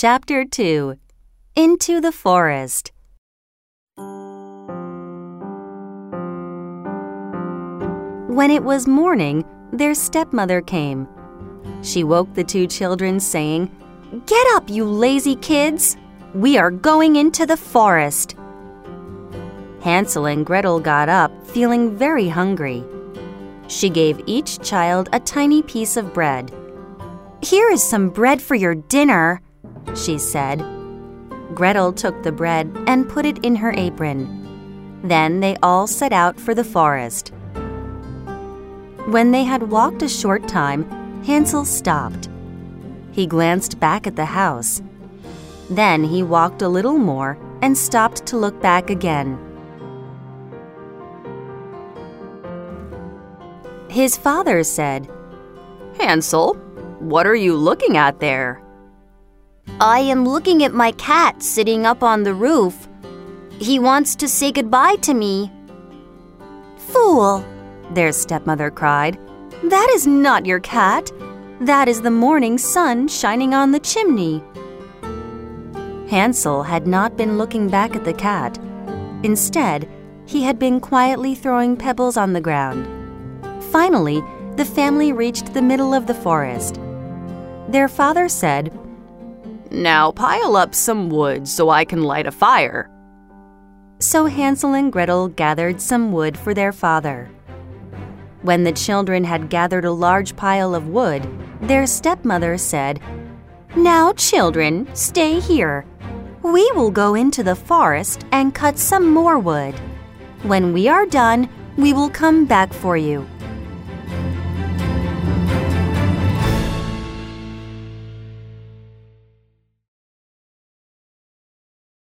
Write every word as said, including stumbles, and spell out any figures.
Chapter two. Into the Forest. When it was morning, their stepmother came. She woke the two children, saying, "Get up, you lazy kids! We are going into the forest." Hansel and Gretel got up, feeling very hungry. She gave each child a tiny piece of bread. "Here is some bread for your dinner," she said. Gretel took the bread and put it in her apron. Then they all set out for the forest. When they had walked a short time, Hansel stopped. He glanced back at the house. Then he walked a little more and stopped to look back again. His father said, "Hansel, what are you looking at there?" "I am looking at my cat sitting up on the roof. He wants to say goodbye to me." "Fool!" their stepmother cried. "That is not your cat. That is the morning sun shining on the chimney." Hansel had not been looking back at the cat. Instead, he had been quietly throwing pebbles on the ground. Finally, the family reached the middle of the forest. Their father said, "Now pile up some wood so I can light a fire." So Hansel and Gretel gathered some wood for their father. When the children had gathered a large pile of wood, their stepmother said, "Now, children, stay here. We will go into the forest and cut some more wood. When we are done, we will come back for you."